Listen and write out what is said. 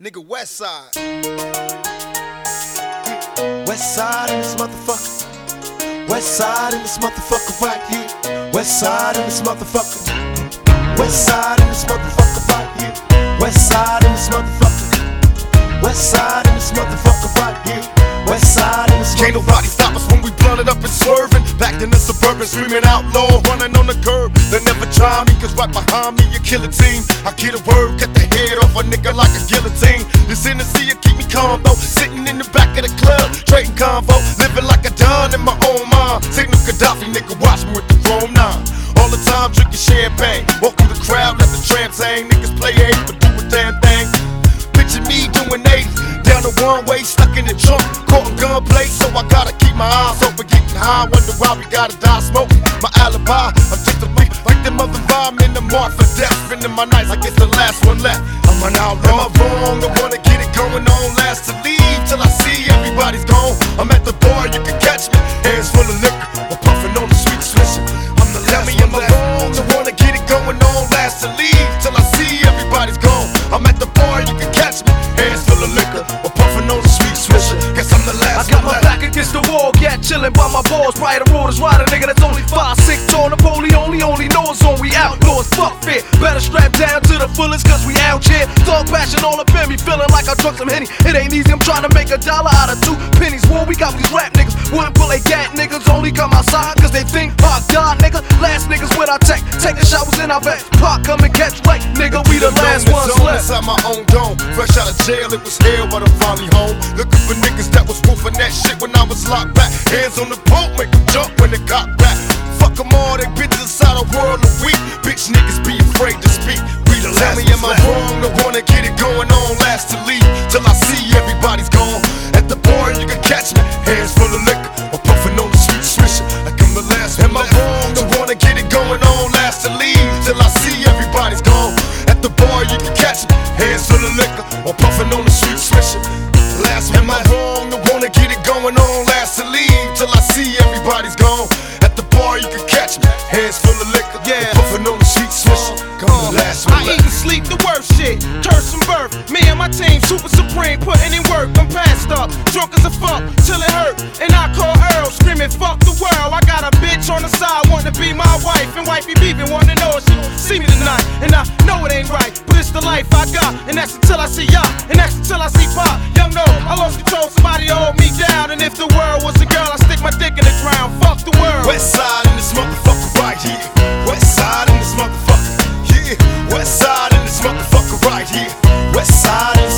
Nigga, West Side. West Side in this motherfucker. West Side in this motherfucker right here. West Side in this motherfucker. West Side in this motherfucker right here. West Side in this motherfucker. West Side in this motherfucker right here. West Side in this motherfucker. Can't nobody stop us when we blunted up and swerving. Back in the suburban, screaming outlaw, running on the curb. They never try me, cause right behind me, a killer team. I get a word, cut the head off a nigga like a guillotine. This Hennessy, it keep me calm though. Sitting in the back of the club, trading convo. Living like a don in my own mind. Signal Gaddafi, nigga, watch me with the Chrome 9. All the time drinking champagne. Walk through the crowd, let the tramps hang. Niggas play 8, but do a damn thing. Picture me doing 80, down the one-way, stuck in the trunk. Caught in gunplay, so I gotta keep my eyes open. Getting high, wonder why we gotta die smoking. My alibi, I'm just a leaf, like them other vibe in the mark for death. Spending my nights, I guess the last one left. I'm an outlaw. Am I wrong? I wanna get it going on, last to leave till I see everybody's gone. I'm at the bar, you can catch me, hands full of liquor, or puffing on the sweet swisher. I'm the last one left. Am I wrong? I wanna get it going on, last to leave till I see everybody's gone. I'm at the bar, you can catch me, hands full of liquor, or puffing on the sweet swisher. Guess I'm the last one left. I got my back against the wall, yeah, chillin' by my balls. Brighter orders, ride a nigga that's only 5'6" tall. Napoleon only knows on we outlaws. Fuck fear, better strap down to the fullest, cause we out here. Thug passion all up in me, feeling like I drunk some Henny. It ain't easy, I'm trying to make $1 out of 2 pennies. War, we got these rap niggas, wouldn't pull a gat niggas. Only come outside, cause they think, oh God, nigga. Last niggas with our tech, taking showers in our back. Pop, come and catch wreck, nigga, we the last ones left. Inside my own dome, fresh out of jail, it was hell, but I'm finally home. Looking for niggas that was woofing that shit when I was locked back. Hands on the pole, make them jump when it got back. Fuck them all, they bitches inside a world of weak. Bitch niggas be afraid to speak. We the last. Tell me, am I wrong? I wanna get it going on, last to leave till I see everybody's gone. At the bar, you can catch me, hands full of liquor, or puffing on the sweet swisher, like I'm the last. Am I wrong? I wanna get it going on, last to leave till I see everybody's gone. At the bar, you can catch me, hands full of liquor, or puffing on the sweet swisher. Last. Am I wrong? I wanna get it going on, last to leave till I see everybody's gone. At the bar, you can catch me, hands full of liquor, yeah, puffing on the sweet swisher. Last one I eat and sleep the worst shit, curse from birth. Me and my team, super supreme, putting in work. I'm passed up, drunk as a fuck, till it hurt. And I call Earl, screaming, fuck the world. I got a bitch on the side, wanting to be my wife. And wifey beeping, wanting to know if she see me tonight. And I know it ain't right, but it's the life I got. And that's until I see y'all, and that's until I see Pop. Young no, I lost control, somebody hold me down. And if the world was a girl, I stick my dick in the ground. Fuck the world. West Side in this motherfucker right here. West Side in this motherfucker. Yeah, West Side in this motherfucker right here. West Side in this